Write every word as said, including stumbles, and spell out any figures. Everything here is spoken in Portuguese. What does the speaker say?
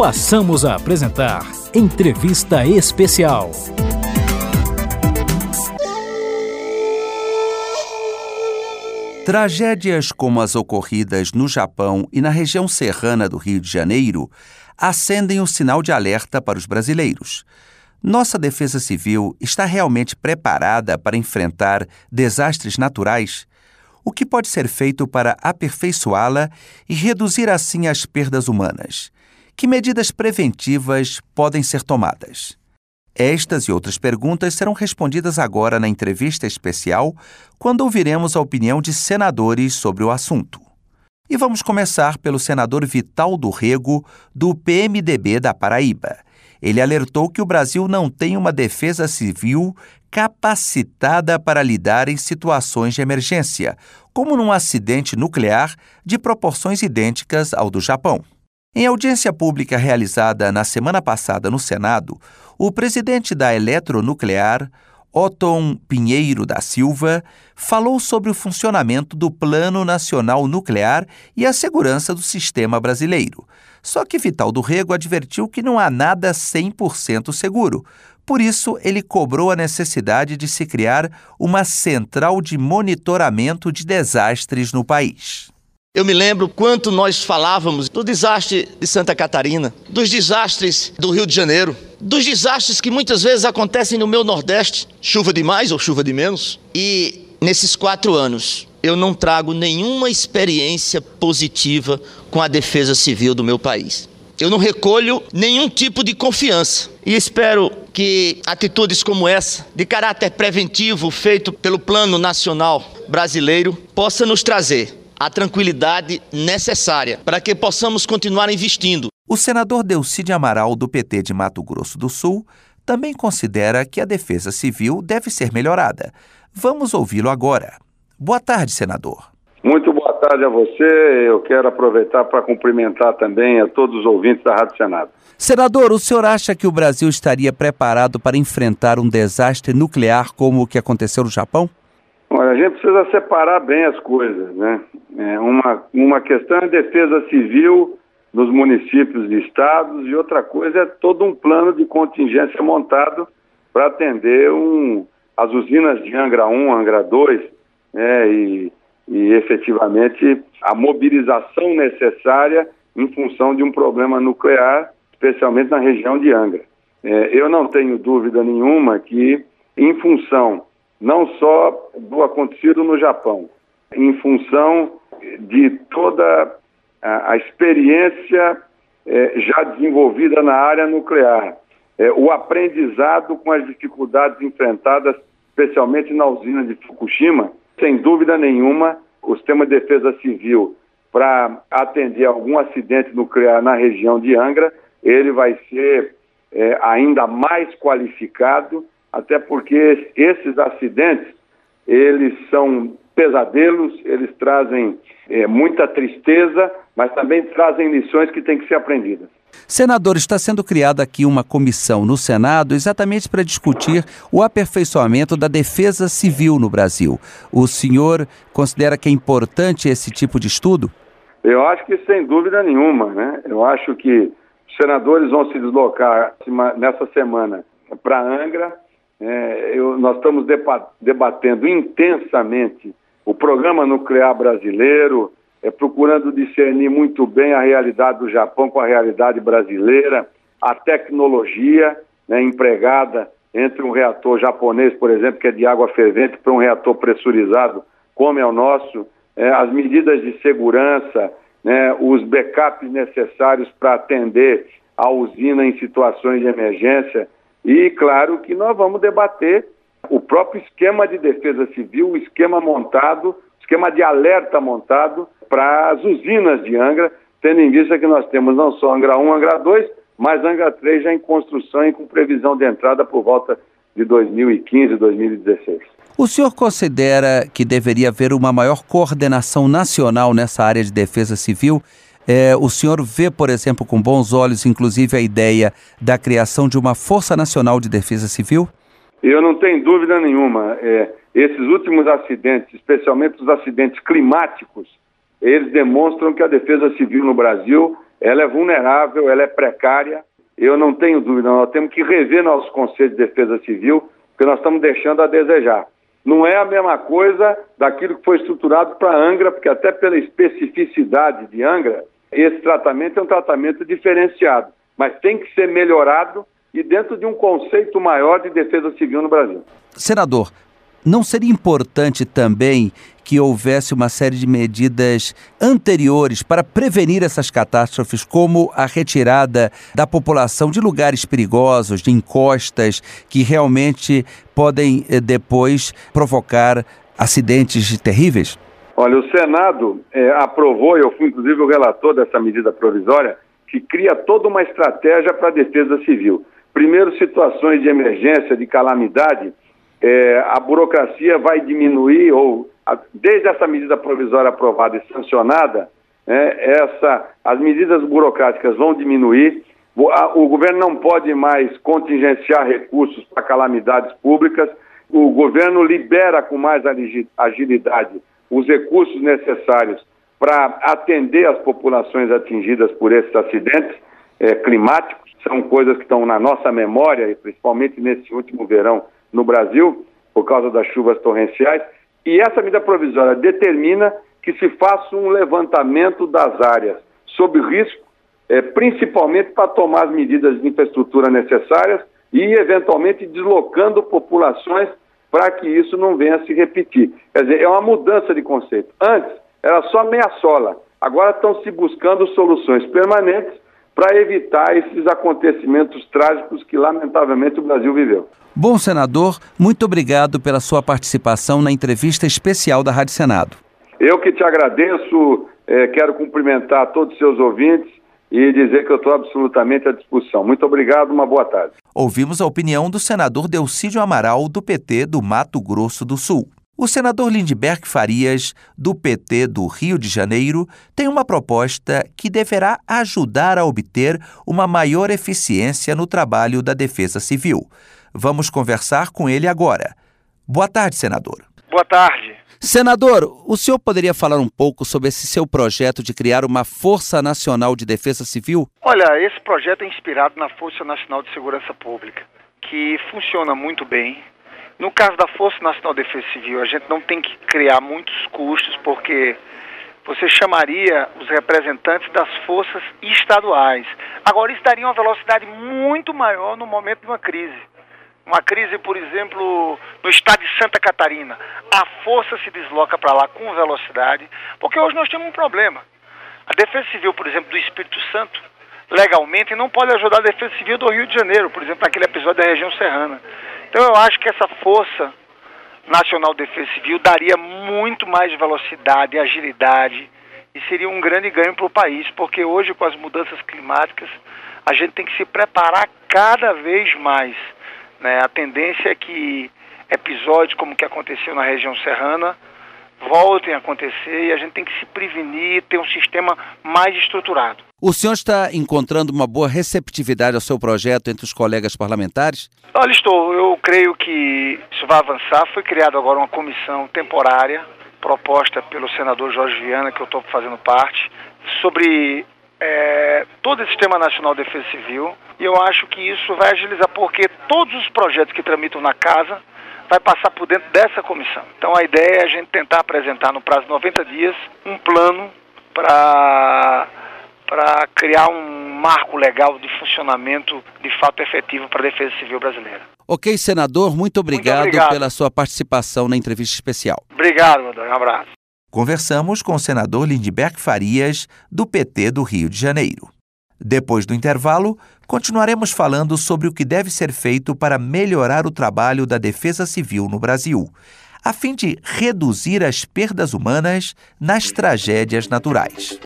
passamos a apresentar Entrevista Especial. Tragédias como as ocorridas no Japão e na região serrana do Rio de Janeiro acendem o sinal de alerta para os brasileiros. Nossa defesa civil está realmente preparada para enfrentar desastres naturais? O que pode ser feito para aperfeiçoá-la e reduzir assim as perdas humanas? Que medidas preventivas podem ser tomadas? Estas e outras perguntas serão respondidas agora na entrevista especial, quando ouviremos a opinião de senadores sobre o assunto. E vamos começar pelo senador Vital do Rego, do P M D B da Paraíba. Ele alertou que o Brasil não tem uma defesa civil capacitada para lidar em situações de emergência, como num acidente nuclear de proporções idênticas ao do Japão. Em audiência pública realizada na semana passada no Senado, o presidente da Eletronuclear, Otton Pinheiro da Silva, falou sobre o funcionamento do Plano Nacional Nuclear e a segurança do sistema brasileiro. Só que Vital do Rego advertiu que não há nada cem por cento seguro. Por isso, ele cobrou a necessidade de se criar uma central de monitoramento de desastres no país. Eu me lembro quanto nós falávamos do desastre de Santa Catarina, dos desastres do Rio de Janeiro, dos desastres que muitas vezes acontecem no meu Nordeste, chuva de mais ou chuva de menos. E nesses quatro anos, eu não trago nenhuma experiência positiva com a defesa civil do meu país. Eu não recolho nenhum tipo de confiança e espero que atitudes como essa, de caráter preventivo, feito pelo Plano Nacional Brasileiro, possa nos trazer a tranquilidade necessária para que possamos continuar investindo. O senador Delcide Amaral, do P T de Mato Grosso do Sul, também considera que a defesa civil deve ser melhorada. Vamos ouvi-lo agora. Boa tarde, senador. Muito boa tarde a você. Eu quero aproveitar para cumprimentar também a todos os ouvintes da Rádio Senado. Senador, o senhor acha que o Brasil estaria preparado para enfrentar um desastre nuclear como o que aconteceu no Japão? Olha, a gente precisa separar bem as coisas, né? É uma, uma questão é defesa civil nos municípios e estados e outra coisa é todo um plano de contingência montado para atender um, as usinas de Angra um, Angra dois, né? e, e efetivamente a mobilização necessária em função de um problema nuclear, especialmente na região de Angra. É, eu não tenho dúvida nenhuma que, em função não só do acontecido no Japão, em função de toda a, a experiência eh, já desenvolvida na área nuclear, eh, o aprendizado com as dificuldades enfrentadas, especialmente na usina de Fukushima, sem dúvida nenhuma, o sistema de defesa civil, para atender algum acidente nuclear na região de Angra, ele vai ser eh, ainda mais qualificado, até porque esses acidentes, eles são pesadelos, eles trazem é, muita tristeza, mas também trazem lições que têm que ser aprendidas. Senador, está sendo criada aqui uma comissão no Senado exatamente para discutir o aperfeiçoamento da defesa civil no Brasil. O senhor considera que é importante esse tipo de estudo? Eu acho que sem dúvida nenhuma, né? Eu acho que os senadores vão se deslocar nessa semana para Angra. É, eu, nós estamos debatendo intensamente o programa nuclear brasileiro, é, procurando discernir muito bem a realidade do Japão com a realidade brasileira, a tecnologia, né, empregada entre um reator japonês, por exemplo, que é de água fervente, para um reator pressurizado, como é o nosso, é, as medidas de segurança, né, os backups necessários para atender a usina em situações de emergência. E, claro, que nós vamos debater o próprio esquema de defesa civil, o esquema montado, o esquema de alerta montado para as usinas de Angra, tendo em vista que nós temos não só Angra um, Angra dois, mas Angra três já em construção e com previsão de entrada por volta de dois mil e quinze, dois mil e dezesseis. O senhor considera que deveria haver uma maior coordenação nacional nessa área de defesa civil? É, o senhor vê, por exemplo, com bons olhos, inclusive, a ideia da criação de uma Força Nacional de Defesa Civil? Eu não tenho dúvida nenhuma. É, esses últimos acidentes, especialmente os acidentes climáticos, eles demonstram que a defesa civil no Brasil ela é vulnerável, ela é precária. Eu não tenho dúvida, nós temos que rever nossos conceitos de defesa civil, porque nós estamos deixando a desejar. Não é a mesma coisa daquilo que foi estruturado para Angra, porque até pela especificidade de Angra, esse tratamento é um tratamento diferenciado, mas tem que ser melhorado e dentro de um conceito maior de defesa civil no Brasil. Senador, não seria importante também que houvesse uma série de medidas anteriores para prevenir essas catástrofes, como a retirada da população de lugares perigosos, de encostas, que realmente podem depois provocar acidentes terríveis? Olha, o Senado é, aprovou, eu fui inclusive o relator dessa medida provisória, que cria toda uma estratégia para a defesa civil. Primeiro, situações de emergência, de calamidade, é, a burocracia vai diminuir, ou a, desde essa medida provisória aprovada e sancionada, né, essa, as medidas burocráticas vão diminuir, o, a, o governo não pode mais contingenciar recursos para calamidades públicas, o governo libera com mais agilidade os recursos necessários para atender as populações atingidas por esses acidentes é, climáticos. São coisas que estão na nossa memória, e principalmente nesse último verão no Brasil, por causa das chuvas torrenciais. E essa medida provisória determina que se faça um levantamento das áreas sob risco, é, principalmente para tomar as medidas de infraestrutura necessárias e, eventualmente, deslocando populações para que isso não venha a se repetir. Quer dizer, é uma mudança de conceito. Antes, era só meia sola. Agora estão se buscando soluções permanentes para evitar esses acontecimentos trágicos que, lamentavelmente, o Brasil viveu. Bom, senador, muito obrigado pela sua participação na entrevista especial da Rádio Senado. Eu que te agradeço, eh, quero cumprimentar todos os seus ouvintes e dizer que eu estou absolutamente à disposição. Muito obrigado, uma boa tarde. Ouvimos a opinião do senador Delcídio Amaral, do P T do Mato Grosso do Sul. O senador Lindbergh Farias, do P T do Rio de Janeiro, tem uma proposta que deverá ajudar a obter uma maior eficiência no trabalho da Defesa Civil. Vamos conversar com ele agora. Boa tarde, senador. Boa tarde. Senador, o senhor poderia falar um pouco sobre esse seu projeto de criar uma Força Nacional de Defesa Civil? Olha, esse projeto é inspirado na Força Nacional de Segurança Pública, que funciona muito bem. No caso da Força Nacional de Defesa Civil, a gente não tem que criar muitos custos, porque você chamaria os representantes das forças estaduais. Agora, isso daria uma velocidade muito maior no momento de uma crise. Uma crise, por exemplo, no estado de Santa Catarina. A força se desloca para lá com velocidade, porque hoje nós temos um problema. A Defesa Civil, por exemplo, do Espírito Santo, legalmente, não pode ajudar a Defesa Civil do Rio de Janeiro, por exemplo, naquele episódio da região serrana. Então eu acho que essa Força Nacional de Defesa Civil daria muito mais velocidade, agilidade, e seria um grande ganho para o país, porque hoje, com as mudanças climáticas, a gente tem que se preparar cada vez mais. Né? A tendência é que episódios como o que aconteceu na região serrana voltem a acontecer e a gente tem que se prevenir, ter um sistema mais estruturado. O senhor está encontrando uma boa receptividade ao seu projeto entre os colegas parlamentares? Olha, estou. Eu creio que isso vai avançar. Foi criada agora uma comissão temporária, proposta pelo senador Jorge Viana, que eu estou fazendo parte, sobre é, todo o Sistema Nacional de Defesa Civil. E eu acho que isso vai agilizar, porque todos os projetos que tramitam na casa vai passar por dentro dessa comissão. Então a ideia é a gente tentar apresentar no prazo de noventa dias um plano para para criar um marco legal de funcionamento de fato efetivo para a Defesa Civil brasileira. Ok, senador, muito obrigado, muito obrigado pela sua participação na entrevista especial. Obrigado, Godói, um abraço. Conversamos com o senador Lindbergh Farias, do P T do Rio de Janeiro. Depois do intervalo, continuaremos falando sobre o que deve ser feito para melhorar o trabalho da Defesa Civil no Brasil, a fim de reduzir as perdas humanas nas tragédias naturais.